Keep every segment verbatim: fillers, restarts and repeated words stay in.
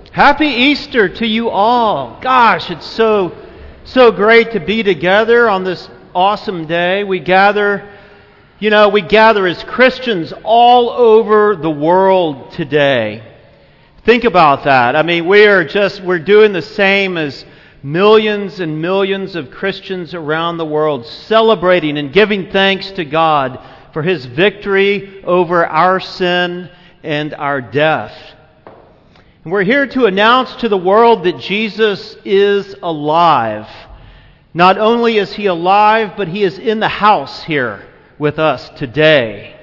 Happy Easter to you all. Gosh, it's so, so great to be together on this awesome day. We gather, you know, we gather as Christians all over the world today. Think about that. I mean, we are just, we're doing the same as millions and millions of Christians around the world, celebrating and giving thanks to God for His victory over our sin and our death. And we're here to announce to the world that Jesus is alive. Not only is He alive, but He is in the house here with us today.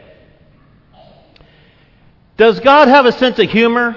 Does God have a sense of humor?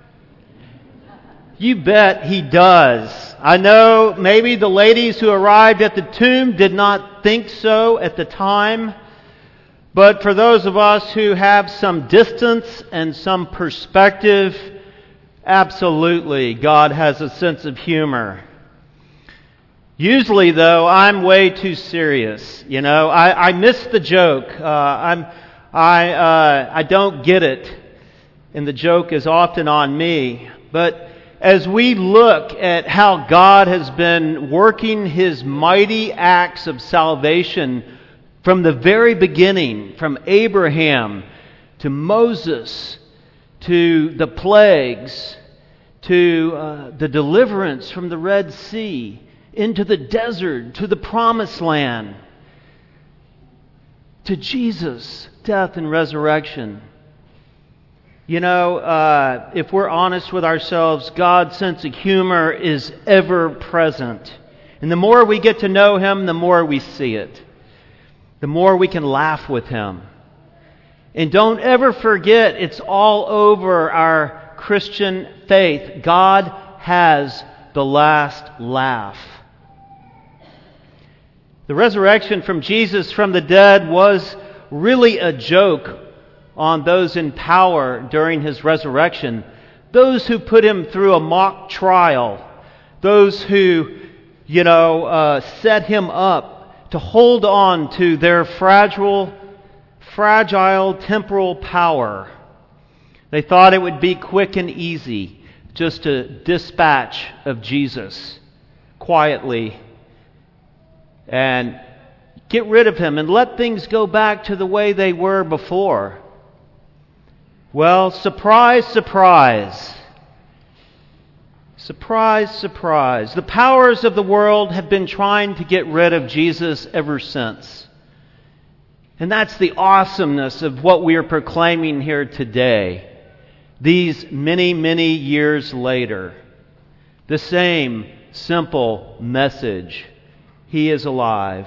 You bet He does. I know maybe the ladies who arrived at the tomb did not think so at the time, but for those of us who have some distance and some perspective, absolutely, God has a sense of humor. Usually, though, I'm way too serious. You know, I, I miss the joke. Uh, I'm, I, uh, I don't get it, and the joke is often on me. But as we look at how God has been working His mighty acts of salvation from the very beginning, from Abraham to Moses, to the plagues, to uh, the deliverance from the Red Sea, into the desert, to the Promised Land, to Jesus' death and resurrection. You know, uh, if we're honest with ourselves, God's sense of humor is ever present. And the more we get to know Him, the more we see it. The more we can laugh with Him. And don't ever forget, it's all over our Christian faith. God has the last laugh. The resurrection from Jesus from the dead was really a joke on those in power during His resurrection. Those who put Him through a mock trial. Those who, you know, uh, set Him up to hold on to their fragile, fragile temporal power. They thought it would be quick and easy just to dispatch of Jesus quietly and get rid of Him and let things go back to the way they were before. Well, surprise, surprise. Surprise, surprise. The powers of the world have been trying to get rid of Jesus ever since. And that's the awesomeness of what we are proclaiming here today. These many, many years later. The same simple message. He is alive.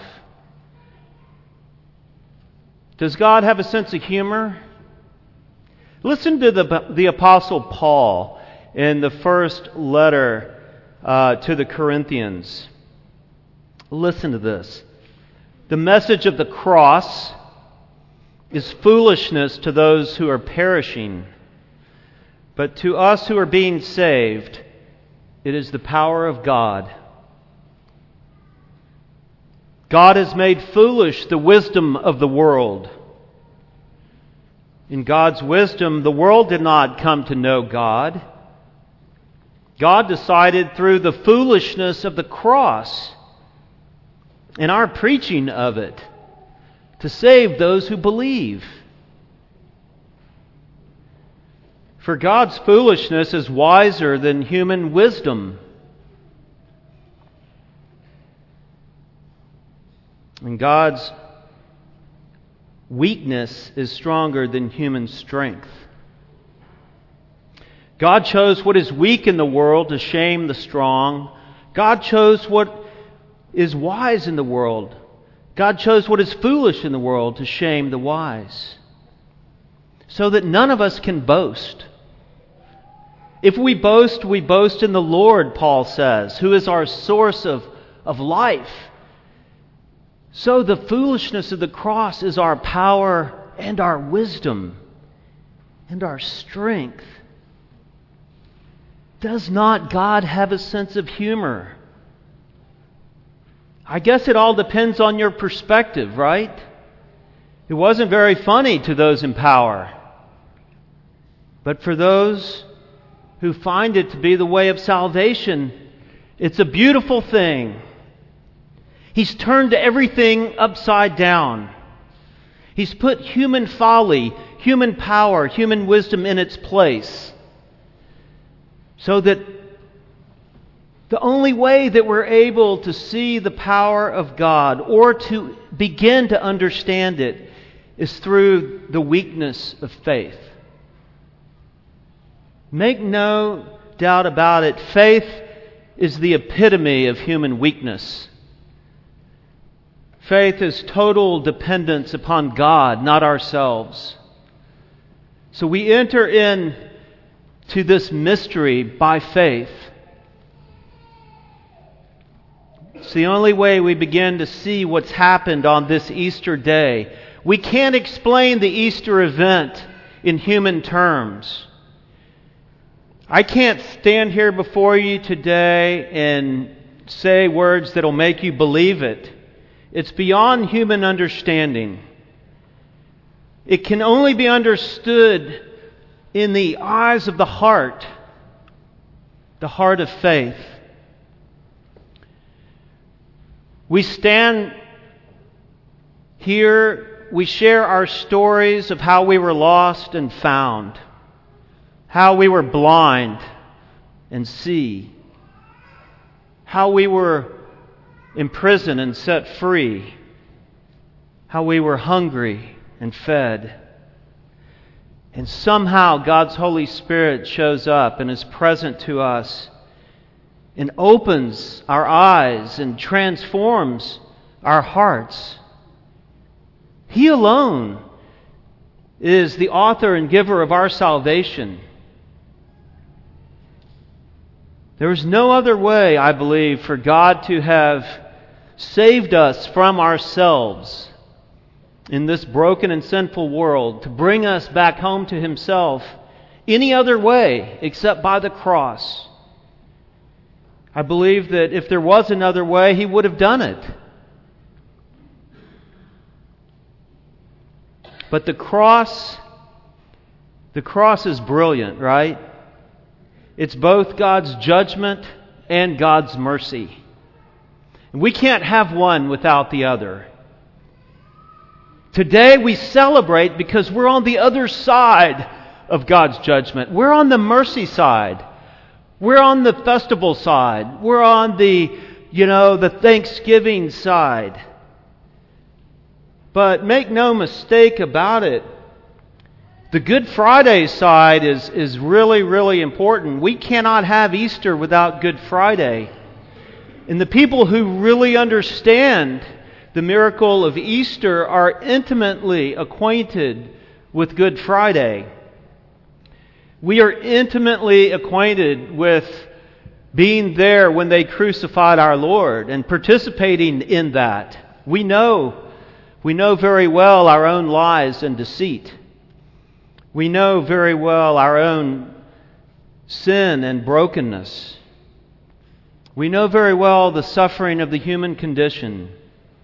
Does God have a sense of humor? Listen to the, the Apostle Paul in the first letter uh, to the Corinthians. Listen to this. The message of the cross is foolishness to those who are perishing, but to us who are being saved, it is the power of God. God has made foolish the wisdom of the world. In God's wisdom, the world did not come to know God. God decided through the foolishness of the cross and our preaching of it to save those who believe. For God's foolishness is wiser than human wisdom. And God's weakness is stronger than human strength. God chose what is weak in the world to shame the strong. God chose what is wise in the world. God chose what is foolish in the world to shame the wise. So that none of us can boast. If we boast, we boast in the Lord, Paul says, who is our source of, of life. So the foolishness of the cross is our power and our wisdom and our strength. Does not God have a sense of humor? I guess it all depends on your perspective, right? It wasn't very funny to those in power. But for those who find it to be the way of salvation. It's a beautiful thing. He's turned everything upside down. He's put human folly, human power, human wisdom in its place, so that the only way that we're able to see the power of God or to begin to understand it is through the weakness of faith. Make no doubt about it, faith is the epitome of human weakness. Faith is total dependence upon God, not ourselves. So we enter in to this mystery by faith. It's the only way we begin to see what's happened on this Easter day. We can't explain the Easter event in human terms. I can't stand here before you today and say words that'll make you believe it. It's beyond human understanding. It can only be understood in the eyes of the heart, the heart of faith. We stand here, we share our stories of how we were lost and found, how we were blind and see, how we were imprisoned and set free, how we were hungry and fed. And somehow God's Holy Spirit shows up and is present to us and opens our eyes and transforms our hearts. He alone is the author and giver of our salvation. There is no other way, I believe, for God to have saved us from ourselves in this broken and sinful world, to bring us back home to Himself, any other way except by the cross. I believe that if there was another way, He would have done it. But the cross, the cross is brilliant, right? It's both God's judgment and God's mercy. And we can't have one without the other. Today we celebrate because we're on the other side of God's judgment. We're on the mercy side. We're on the festival side. We're on the, you know, the Thanksgiving side. But make no mistake about it, the Good Friday side is, is really, really important. We cannot have Easter without Good Friday. And the people who really understand the miracle of Easter are intimately acquainted with Good Friday. We are intimately acquainted with being there when they crucified our Lord and participating in that. We know, we know very well our own lies and deceit. We know very well our own sin and brokenness. We know very well the suffering of the human condition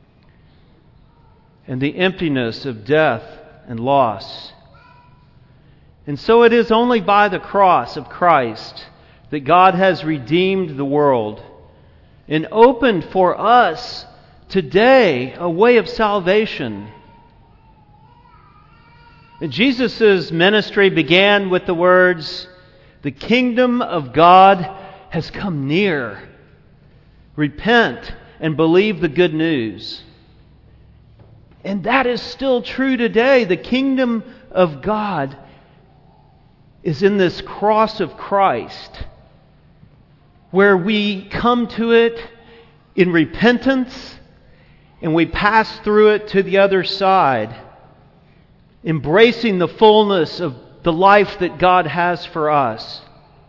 and the emptiness of death and loss. And so it is only by the cross of Christ that God has redeemed the world and opened for us today a way of salvation. And Jesus' ministry began with the words, "The kingdom of God has come near. Repent and believe the good news." And that is still true today. The kingdom of God is in this cross of Christ, where we come to it in repentance and we pass through it to the other side, embracing the fullness of the life that God has for us.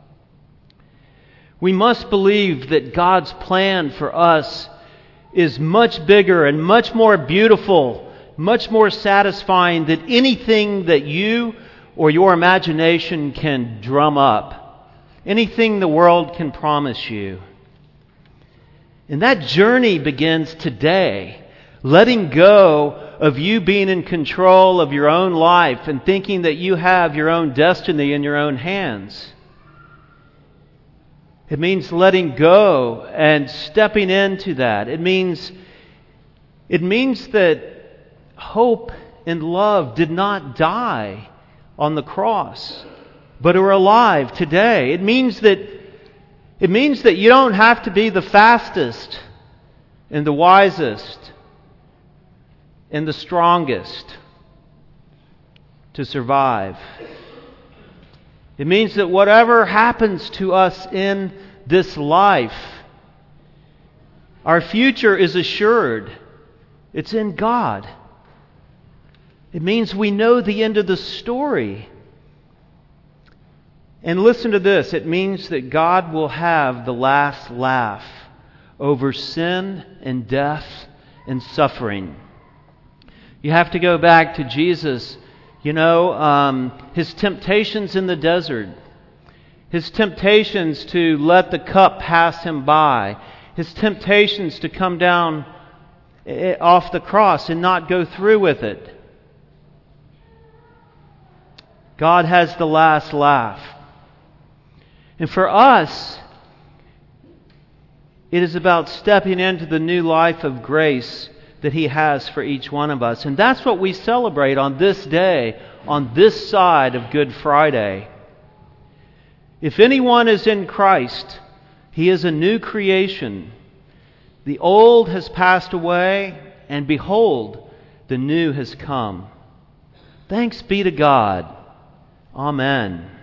We must believe that God's plan for us is much bigger and much more beautiful, much more satisfying than anything that you or your imagination can drum up, anything the world can promise you. And that journey begins today, letting go of you being in control of your own life and thinking that you have your own destiny in your own hands. It means letting go and stepping into that. It means, it means that hope and love did not die on the cross, but are alive today. It means that it means that you don't have to be the fastest and the wisest and the strongest to survive. It means that whatever happens to us in this life, our future is assured. It's in God. It means we know the end of the story. And listen to this. It means that God will have the last laugh over sin and death and suffering. You have to go back to Jesus, you know, um, His temptations in the desert. His temptations to let the cup pass Him by. His temptations to come down off the cross and not go through with it. God has the last laugh. And for us, it is about stepping into the new life of grace that He has for each one of us. And that's what we celebrate on this day, on this side of Good Friday. If anyone is in Christ, he is a new creation. The old has passed away, and behold, the new has come. Thanks be to God. Amen.